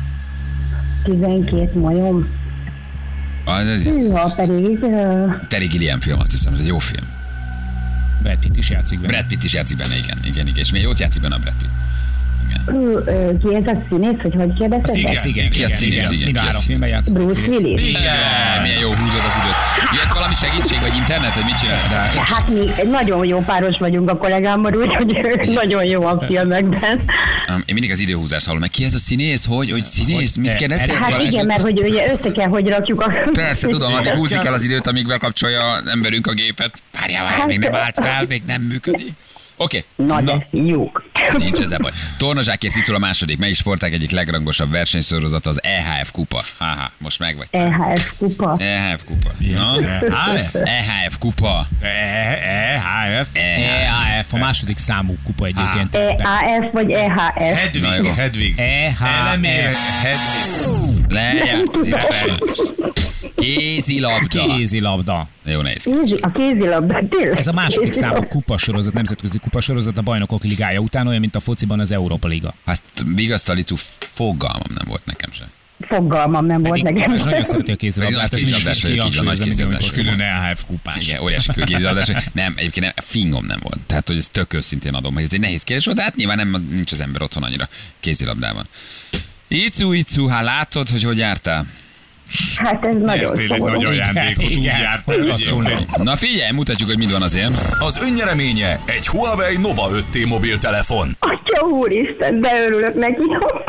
tizenkét majom. Az, ez, Hűha, pedig... Uh, Terry Gilliam film, azt hiszem, ez egy jó film. Brad Pitt is játszik benne. Brad Pitt is játszik benne, igen, igen, igen. És milyen jót játszik benne a Brad Pitt. Igen. uh, uh, ki ez a színész, hogy hogy kérdezted? igen. Ez igen, Ki a igen, színész, igen. igen, Mind ki a a három színész? filmben játszik. Bruce Willis. Igen, milyen jó húzod az időt. Jött valami segítség, vagy internet, vagy mit csinál? De... Hát mi egy nagyon jó páros vagyunk a kollégámmal, úgyhogy nagyon jó a filmekben. Um, én mindig az időhúzást hallom, meg ki ez a színész, hogy, hogy színész, mit kérdeztél? Hát Balázs? igen, mert hogy ugye össze kell, hogy rakjuk a... Persze, tudom, addig húzni kell az időt, amíg bekapcsolja az emberünk a gépet. Várjál, várjál, még nem állt fel, még nem működik. Oké, Na okay. de fiúk. Nincs ezzel baj. Tornazsákért Ficul a második. Melyik sportág egyik legrangosabb versenysorozata az E H F kupa? Haha, most meg vagy. E H F kupa. E H F kupa. Na? E H F? E H F kupa. E H F? E H F, a második számú kupa egyébként. E A F vagy E H F? Na jó. Hedvig, Hedvig. E H F. Elemére Hedvig. Lejárt. Kézilabda. Kézilabda. Jó, nehéz. Kézi, a kézilabda, tényleg. Ez a második kézilabda. számú kupasorozat, nemzetközi kupasorozat a Bajnokok Ligája után, olyan, mint a fociban az Európa Liga. Hát vigasztalicu fogalmam nem volt nekem sem. Fogalmam nem volt Pedig nekem. Balázs nagyon szereti a kézilabdát, ez mindig is Kézilabdás vagyok, így van, nagy kihangsúlyozza, mindig, amikor kézilabdás szól. Külön E H F kupás. Igen, óriási kézilabdás. Nem, egyébként nem, fingom nem volt. Tehát, hogy ez tök őszintén adom, hogy ez egy nehéz kérdés volt, de hát nyilván nem, nincs az ember otthon annyira kézilabdában. Icu, Icu, hát látod, hogy hogy jártál? Hát ez nagyon Értél egy szomorú. nagy ajándékot, úgy Igen. jártál egyébként. Na figyelj, mutatjuk, hogy mit van az én. Az önnyereménye egy Huawei Nova öt T mobiltelefon. Atya úristen, de örülök neki.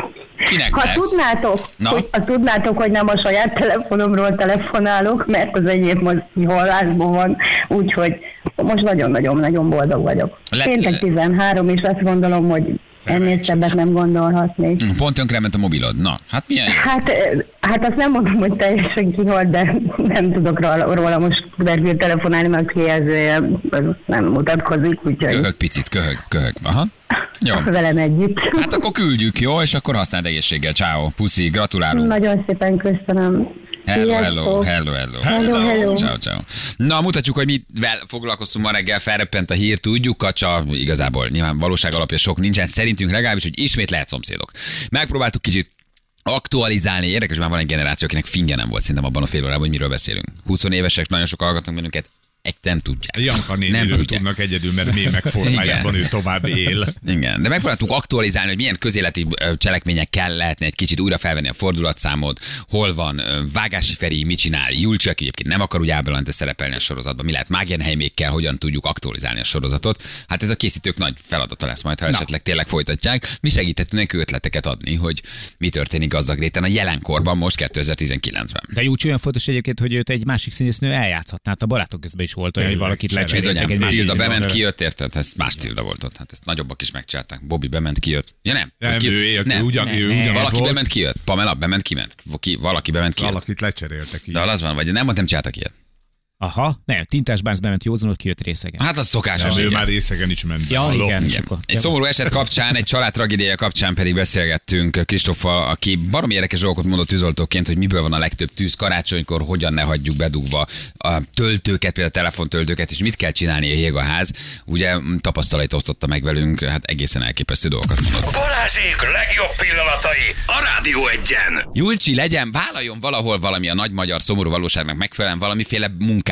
Kinek Ha lesz? tudnátok, Na? hogy, ha tudnátok, hogy nem a saját telefonomról telefonálok, mert az enyém most kihallásban van, úgyhogy most nagyon-nagyon-nagyon boldog vagyok. Lett- Péntek tizenhárom, és azt gondolom, hogy ennél többet nem gondolhatnék. Pont tönkrement a mobilod. Na, hát milyen jó. Hát, eh, hát azt nem mondom, hogy teljesen kihalt, de nem tudok róla, róla most vergőt telefonálni, mert kijelzője az nem mutatkozik, úgyhogy Köhög picit, köhög, köhög. Aha. Jó. velem együtt. Hát akkor küldjük, jó? És akkor használd egészséggel. Ciao, puszi, gratulálunk. Nagyon szépen köszönöm. Hello, hello, Sziasztok. hello, hello. Hello, hello. Ciao, ciao. Na, mutatjuk, hogy mivel foglalkoztunk ma reggel, felreppent a hír, tudjuk, kacsa, igazából nyilván valóság alapja sok nincsen, szerintünk legalábbis, hogy ismét lehet szomszédok. Megpróbáltuk kicsit aktualizálni, érdekes, már van egy generáció, akinek fingja nem volt szerintem abban a fél órában, hogy miről beszélünk. húsz évesek, nagyon sok hallgatnak bennünket, egy nem tudják. Janka Nem néniről tudják. tudnak egyedül, mert mémek formájában ő tovább él. Igen, de megpróbáltuk aktualizálni, hogy milyen közéleti ö, cselekményekkel lehetne egy kicsit újra felvenni a fordulatszámot, hol van ö, Vágási Feri, mit csinál, Julcsi, aki egyébként nem akar úgy ábelante szerepelni a sorozatban, mi lehet Mágenheimékkel, hogyan tudjuk aktualizálni a sorozatot. Hát ez a készítők nagy feladata lesz majd, ha esetleg tényleg folytatják. Mi segítettünk neki ötleteket adni, hogy mi történik Gazdagréten a jelenkorban most kétezer-tizenkilencben. De Júcsi olyan fontos egyébként, hogy őt egy másik színésznő eljátszhatná. Hát a barátok közben is volt olyan, hogy Tényleg, valakit tényleg. lecseréltek egy Bizonyám, másik Tilda bement, színésznőre. kijött, érted? Ez más Tilda volt ott. Hát ezt nagyobbak is megcsinálták. Bobby bement, kijött. Ja nem? Nem, Ki- ő élt, ő nem. ugyan, nem, ő nem. ugyanaz Valaki volt. bement, kijött. Pamela bement, kiment. Ki, valaki bement, kijött. Valakit lecseréltek így. De az van, vagy nem, nem csináltak ilyet. Aha, nem, Tintás Bánc bement józanul, kijött részegen. Hát az szokásos. Ja, ő igen. már részegen is ment. be. Ja, Halló? igen. És Igen. akkor- Egy szomorú eset kapcsán, egy család tragédiája kapcsán pedig beszélgettünk Kristóffal, aki baromi érdekes dolgokat mondott tűzoltóként, hogy miből van a legtöbb tűz karácsonykor, hogyan ne hagyjuk bedugva a töltőket, például a telefontöltőket, és mit kell csinálni a Jégaház. Ugye tapasztalait osztotta meg velünk, hát egészen elképesztő dolgokat mondott. Balázsék legjobb pillanatai a Rádió Egyen. Julcsi, legyen, vállaljon valahol valami a nagy magyar szomorú valóságnak megfelelően valamiféle munkát.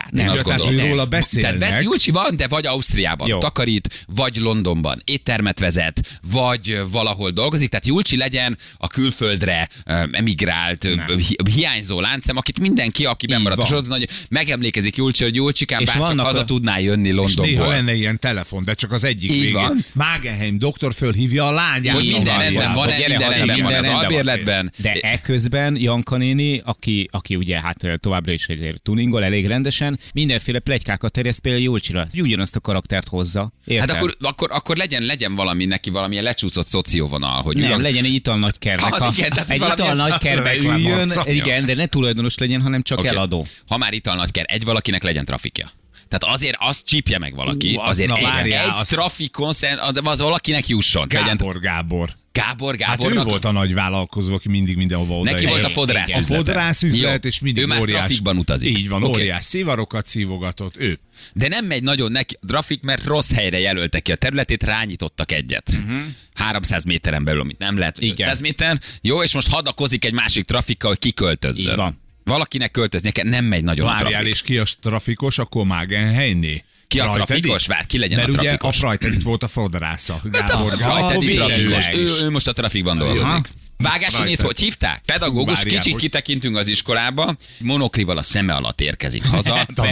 munkát. Nem, én azt gondolom. tehát róla beszélnek. Tehát Julcsi van, de vagy Ausztriában Jó. takarít, vagy Londonban éttermet vezet, vagy valahol dolgozik. Tehát Julcsi legyen a külföldre emigrált, hi- hiányzó láncem, akit mindenki, aki bemaradt a sorozatban, hogy megemlékezik Julcsi, hogy Julcsikám bárcsak haza a... tudná jönni Londonból. És néha lenne ilyen telefon, de csak az egyik így végén. Van. Magenheim doktor fölhívja a lányát. Hogy minden rendben van, minden rendben van az albérletben. De ekközben Janka néni, aki, aki ugye hát továbbra is egy tuningol elég rendesen, mindenféle pletykákat terjeszt például Julcsira. Ugyanazt a karaktert hozza. Érted? Hát akkor, akkor, akkor legyen, legyen valami neki valamilyen lecsúszott szocióvonal. Hogy nem, ül... legyen egy ital nagykernek. Ha, igen, egy ital nagykerbe üljön, igen, de ne tulajdonos legyen, hanem csak okay. eladó. Ha már ital nagyker, egy valakinek legyen trafikja. Tehát azért azt csípje meg valaki, uh, azért na, egy, várjál, egy az... trafikon, az valakinek jusson. Gábor Gábor. Gábor Gábornak. Hát ő volt a nagy vállalkozó, aki mindig mindenhova oda. Neki volt a fodrászüzlete. A fodrászüzlet, és mindig ő már óriás. trafikban utazik. Így van, okay. óriás szívarokat szívogatott ő. De nem megy nagyon neki a trafik, mert rossz helyre jelöltek ki a területét, rányítottak egyet. Uh-huh. háromszáz méteren belül, amit nem lehet, ötszáz méter. Jó, és most hadakozik egy másik trafikkal, hogy kiköltözzön. Így van. Valakinek költöznie kell, nem megy nagyon Várjál, a trafik. és ki a trafikos, akkor Magenheimné. Ki a trafikos? Vár, ki legyen mert a Mert trafikos? ugye a Freitedit volt a floderásza. Gábor, a Freitedit trafikos. Ő, ő most a trafikban dolgozik. Vágásinét hogy hívták? Pedagógus, Várjál, kicsit hogy... kitekintünk az iskolába, monoklival a szeme alatt érkezik haza. de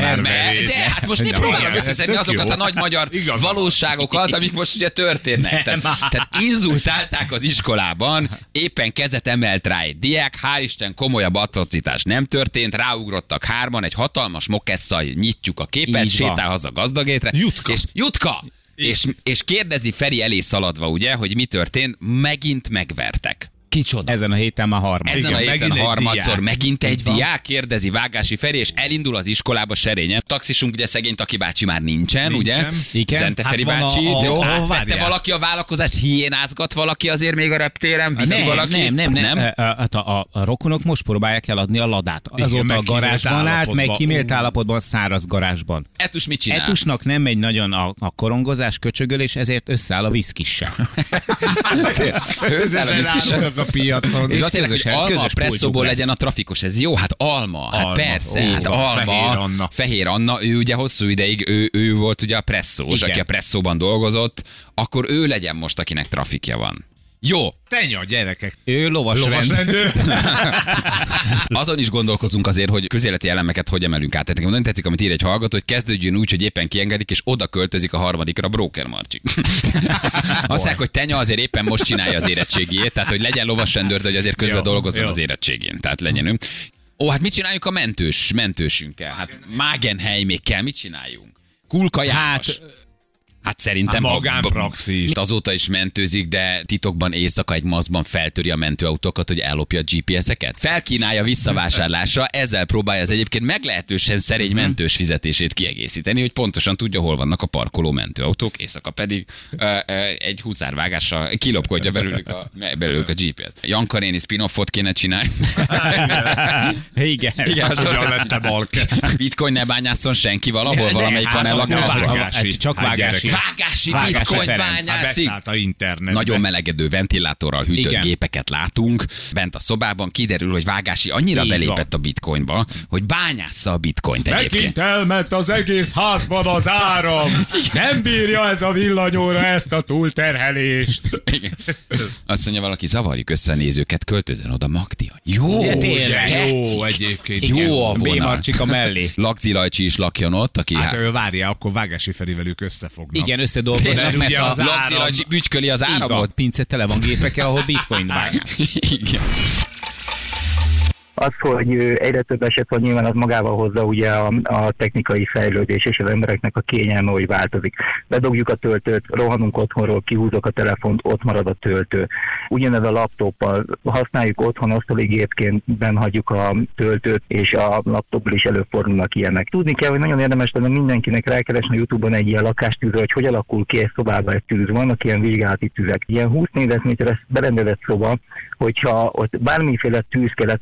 hát most mi próbálom összeszedni azokat jó. a nagy magyar Igazán. valóságokat, amik most ugye történnek. Tehát, tehát inzultálták az iskolában, éppen kezet emelt rá egy diák, hál' Isten komolyabb atrocitás nem történt, ráugrottak hárman, egy hatalmas mokesszal nyitjuk a képet, így sétál van. haza Gazdagétre. Jutka. És Jutka! És, és kérdezi Feri elé szaladva, ugye, hogy mi történt, megint megvertek. Kicsoda? Ezen a héten már harmad. Ezen Igen, a héten harmadszor diák. megint egy diák, kérdezi Vágási Feri, és elindul az iskolába serényen. Taxisunk, ugye szegény Taki bácsi már nincsen, nincsen. ugye? Igen. Zente Feri hát bácsi. A, a, jó, a, átvette valaki a vállalkozást, hiénázgat valaki azért még a reptéren? Hát nem, valaki? nem, nem, nem. nem? A, a, a rokonok most próbálják eladni a ladát. Azóta a garázsban állt, meg kimélt állapotban, száraz garázsban. Etus mit csinál? Etusnak nem megy nagyon a, a korongozás, köcsögölés, ezért összeáll a viszkissel. Összeáll a viszkissel a piacon. És azt mondják, hogy alma a presszóból legyen a trafikos. Ez jó, hát alma. Hát alma. persze, Ó, hát alma. Fehér Anna. Fehér Anna, ő ugye hosszú ideig, ő, ő volt ugye a presszós, igen. aki a presszóban dolgozott, akkor ő legyen most, akinek trafikja van. Jó. Tenya, gyerekek. Ő lovasrendő. Azon is gondolkozunk azért, hogy közéleti elemeket hogy emelünk át. Tehát nekem nagyon tetszik, amit ír egy hallgató, hogy kezdődjön úgy, hogy éppen kiengedik, és oda költözik a harmadikra a Broker Marcsi. Azt mondják, hogy Tenya azért éppen most csinálja az érettségiét, tehát hogy legyen lovasrendőr, de hogy azért közben jó, dolgozzon jó. az érettségén. Tehát legyen ő. Ó, hát mit csináljuk a mentős, mentősünkkel? Hát Magenheimékkel mit csináljunk? Kulka János. Hát, Hát szerintem hát magánpraxis. Azóta is mentőzik, de titokban éjszaka egy maszkban feltöri a mentőautókat, hogy ellopja a gé pé es-eket. Felkínálja visszavásárlásra, ezzel próbálja az egyébként meglehetősen szerény mentős fizetését kiegészíteni, hogy pontosan tudja, hol vannak a parkoló mentőautók, éjszaka pedig ö, ö, egy húszárvágással kilopkodja belőlük a, belőlük a gé pé es-t. Janka néni spin-offot kéne csinálni. Igen. Igen, az lette balkesz. Bitcoin ne bányásszon senki valahol, valamelyik van ellakásban. Csak vágási. Vágási, bitcoin bányászik. A internet. Nagyon melegedő ventilátorral hűtött igen. gépeket látunk. Bent a szobában kiderül, hogy Vágási annyira így belépett van. a bitcoinba, hogy bányásza a bitcoint egyébként. Megint elment az egész házban az áram. Nem bírja ez a villanyóra ezt a túlterhelést. Igen. Azt mondja valaki, zavarjuk össze a nézőket, költözön oda Magdi. Jó, jó egyébként. Jó a vonal. B-Marcsika mellé. Lagzi Lajcsi is lakjon ott, aki... Hát ő várja, akkor Vágási Ferivel ők összefognak. Igen, összedolgoznak, mert a Lagzi Lajcsi bütyköli az áramot. Pince tele van gépekkel, ahol bitcoin bányász. Igen. Az, hogy egyre több eset van, nyilván az magával hozza ugye a, a technikai fejlődés és az embereknek a kényelme, hogy változik. Bedobjuk a töltőt, rohanunk otthonról, kihúzok a telefont, ott marad a töltő. Ugyanez a laptoppal használjuk otthon, asztali gépként benn hagyjuk a töltőt, és a laptopból is előfordulnak ilyenek. Tudni kell, hogy nagyon érdemes lenne mindenkinek rákeresni a YouTube-on egy ilyen lakástűzre, hogy hogy alakul ki egy szobában egy tűz. Vannak ilyen vizsgálati tüzek. Ilyen húsz négyzetméteres berendezett szoba, hogyha ott bármiféle tűz keletkezik,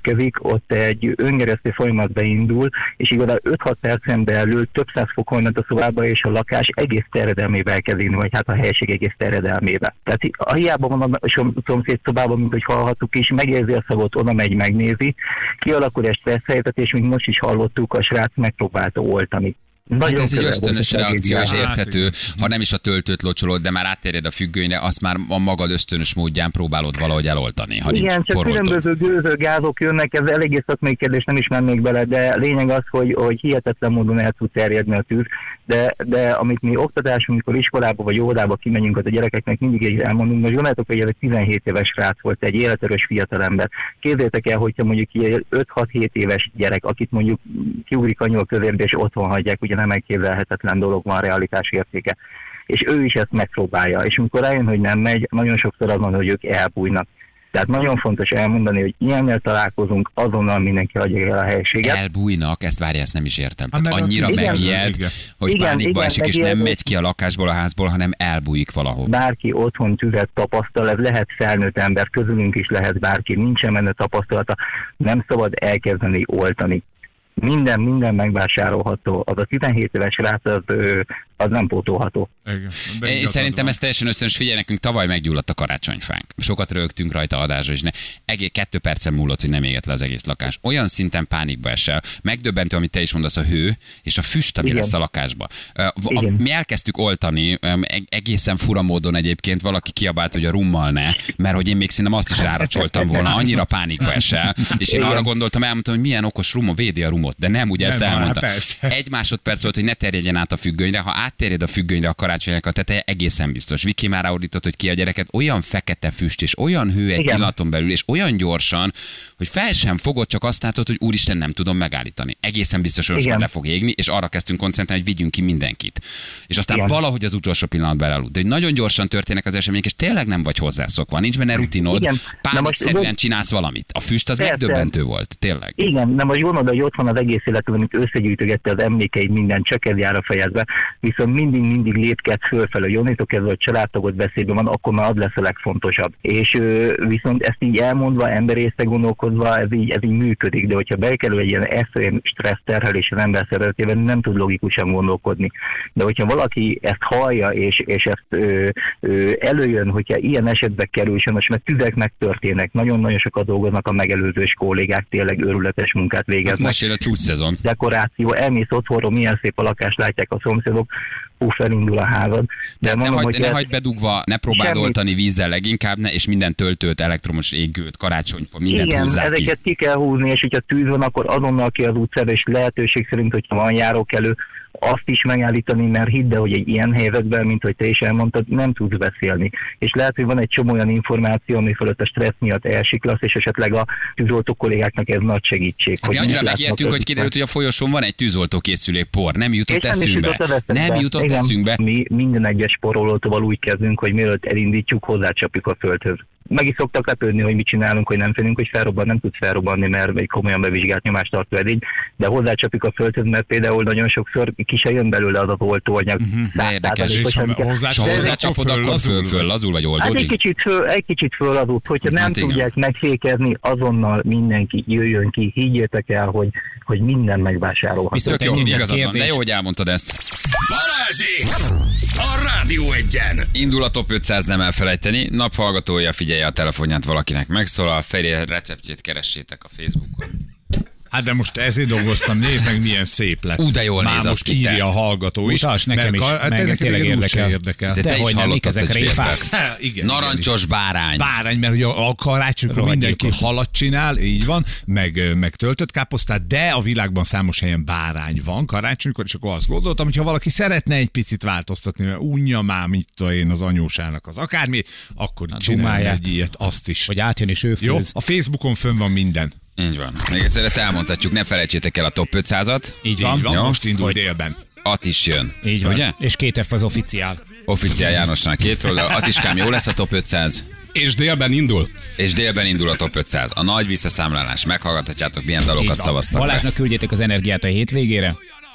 ott egy öngeresztő folyamat beindul, és igazából öt-hat percen belül több száz fokon ment a szobába, és a lakás egész terjedelmébe elkezd indulni, vagy hát a helység egész terjedelmébe. Tehát a hiába van a szomszéd szobában, mint hogy hallhattuk is, megérzi a szagot, oda megy, megnézi, kialakul egy stressz helyzet, és mint most is hallottuk, a srác megpróbálta oltani. Hát ez egy ösztönös reakció, és érthető, ha nem is a töltőt locsolod, de már átterjed a függönyre, azt már a magad ösztönös módján próbálod valahogy eloltani. Ha igen, csak poroltod. Különböző gőző gázok jönnek, ez eléggé szakmai kérdés, nem is mennék bele, de lényeg az, hogy, hogy hihetetlen módon el tud terjedni a tűz, de, de amit mi oktatásunk, amikor iskolába vagy óvodába kimegyünk, az a gyerekeknek mindig így elmondunk, most gondoljátok, hogy ez egy tizenhét éves srác volt, egy életerős fiatalember. Képzeljétek el, hogyha mondjuk öt-hat-hét éves gyerek, akit mondjuk kiugrik anyul közérbe és otthon hagyják, ugye nem elképzelhetetlen dolog, van a realitás értéke. És ő is ezt megpróbálja. És amikor rájön, hogy nem megy, nagyon sokszor az van, hogy ők elbújnak. Tehát nagyon fontos elmondani, hogy ilyennel találkozunk, azonnal mindenki hagyja el a helységet. Elbújnak, ezt várja, ezt nem is értem. Tehát Hát, annyira igen, megijed, igen. hogy Igen, pánikba igen, esik, és megijed. nem megy ki a lakásból, a házból, hanem elbújik valahol. Bárki otthon tüzet tapasztal, ez lehet felnőtt ember, közülünk is lehet bárki, nincsen benne tapasztalata, nem szabad elkezdeni oltani. Minden, minden megvásárolható. Az a tizenhét éves rác, az, az nem pótolható. Én szerintem ez teljesen ösztönös. Figyelj, nekünk tavaly meggyulladt a karácsonyfánk. Sokat rögtünk rajta adásra, és ne, egész kettő percen múlott, hogy nem égett le az egész lakás. Olyan szinten pánikba esel. Megdöbbentő, amit te is mondasz, a hő és a füst, ami Igen. lesz a lakásba. A, Igen. mi elkezdtük oltani, egészen fura módon egyébként valaki kiabált, hogy a rummal ne, mert hogy én még szerintem azt is ráracsoltam volna, annyira pánikba esel. És én Igen. arra gondoltam, elmondtam, hogy milyen okos rum, védi a rumot, de nem, ugye ezt Nem, elmondta. hát persze. Egy másodperc volt, hogy ne terjedjen át a függönyre. Ha átterjed a függönyre a karácsonynak a teteje, egészen biztos. Viki már ordított, hogy ki a gyereket, olyan fekete füst és olyan hő egy Igen. pillanaton belül, és olyan gyorsan, hogy fel sem fogod, csak azt látod, hogy úristen, nem tudom megállítani. Egészen biztos, hogy most Igen. már le fog égni, és arra kezdtünk koncentrálni, hogy vigyünk ki mindenkit. És aztán Igen. valahogy az utolsó pillanatban elaludt. De hogy nagyon gyorsan történnek az események, és tényleg nem vagy hozzászokva. Nincs benne rutinod, Igen. Na most- pánikszerűen csinálsz valamit. A füst az Persze. megdöbbentő volt, tényleg. Igen, de most gondolod, hogy ott van az egész életed, amit összegyűjtögette az emlékeid, minden, csak ez jár a fejedbe, viszont mindig-mindig lépkedsz fölfelé, Jonitól kezdve, hogy családtagod beszédben van, akkor már az lesz a legfontosabb. És ö, viszont ezt így elmondva, emberészre gondolkodva, ez így, ez így működik, de hogyha bekerül egy ilyen extrém stressz terhelés az ember szeretetében, nem tud logikusan gondolkodni. De hogyha valaki ezt hallja, és, és ezt ö, ö, előjön, hogyha ilyen esetbe kerül, és most mert tüzek megtörténnek, nagyon-nagyon sokat dolgoznak a megelőzős kollégák, tényleg őrületes munkát végeznek. Most jön a csúcsszezon. Dekoráció, elmész otthonról, milyen szép a lakás, látják a szomszédok, hú, felindul a házad. De mondom, ne, hagyd, hogy ne ez- hagyd bedugva, ne próbáld Semmit. oltani vízzel leginkább, ne, és minden töltőt, elektromos égőt, karácsonyfa, mindent Igen, húzzák ki. ezeket ki kell húzni, és hogyha tűz van, akkor azonnal ki az utcára, és lehetőség szerint, hogyha van járókelő, azt is megállítani, mert hidd el, hogy egy ilyen helyzetben, mint hogy te is elmondtad, nem tudsz beszélni. És lehet, hogy van egy csomó olyan információ, ami fölött a stressz miatt elsiklasz, és esetleg a tűzoltó kollégáknak ez nagy segítség. Hát mi annyira mit látnak megijedtünk, hogy közben. kiderült, hogy a folyosón van egy tűzoltó készülék por. Nem jutott És nem is eszünkbe. jutott az eszembe. Nem jutott Igen. eszünkbe. Mi minden egyes sporolótóval úgy kezdünk, hogy mielőtt elindítjuk, hozzácsapjuk a földhöz. Meg is szoktak lepődni, hogy mit csinálunk, hogy nem félünk, hogy felrobban, nem tudsz felrobbanni, mert egy komolyan bevizsgált nyomástartó edény, de hozzácsapjuk a földhöz, mert például nagyon sokszor ki se jön belőle az az oltóanyag. De érdekes. És ha Százalékosan. hozzá- És ha hozzácsapod, föl, akkor lazul föl, vagy. föl, lazul vagy Hát oldódik. egy kicsit föl, egy kicsit fölazult, hogyha nem Hát igen. tudják megfékezni, azonnal mindenki jöjjön ki, higgyétek el, hogy, hogy minden megvásárolható. Viszont Tök jó, Minden igazad van. De kérdés. jó, hogy elmondtad ezt. Balázsék! A Rádió Egyen! Indul a top ötszáz, nem elfelejteni. Naphallgatója figyelje a telefonját, valakinek megszólal. Feri receptjét keressétek a Facebookon. Hát de most ezért dolgoztam, nézd meg, milyen szép lett. Ú, de jól Már néz az most ki, te. írja a hallgató is. Utas, nekem mert is, kar- hát meg neked tényleg igen, úgyse érdekel. érdekel. De te Dehogy is nem, mik hallottad, ezek, hogy répák? féltek. Hát, igen, Narancsos bárány. Bárány, mert ugye a karácsonykor Rohadt mindenki gyilkos. halat csinál, így van, meg, meg töltött káposztát, de a világban számos helyen bárány van karácsonykor, és akkor azt gondoltam, hogy ha valaki szeretne egy picit változtatni, mert unja már, mit tudom én, az anyósának az akármi, akkor csinálj dumáját. egy ilyet, azt is. Hogy átjön és ő Jó, főz. a Facebookon fönn van minden. Így van. Még egyszer ezt elmondhatjuk, ne felejtsétek el a top ötszázat. Így van. Így van, Jó. most indul Hogy- délben. At is jön. Így van. Ugye? És két F az officiál. Officiál Jánosnál két oldal. Atiskám, jó lesz a top ötszáz. És délben indul. És délben indul a top ötszáz. A nagy visszaszámlálás. Meghallgathatjátok, milyen Így dalokat van. szavaztak be. Balázsnak küldjétek az energiát a hétvégére.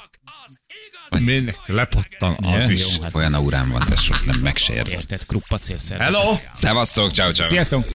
Minek lepattan az Ja, is. jó, hát Olyan aurám van, tesó, nem meg se érzed. érted, kruppa célszervezet. Hello! Szevasztok, ciao ciao. Sziasztok!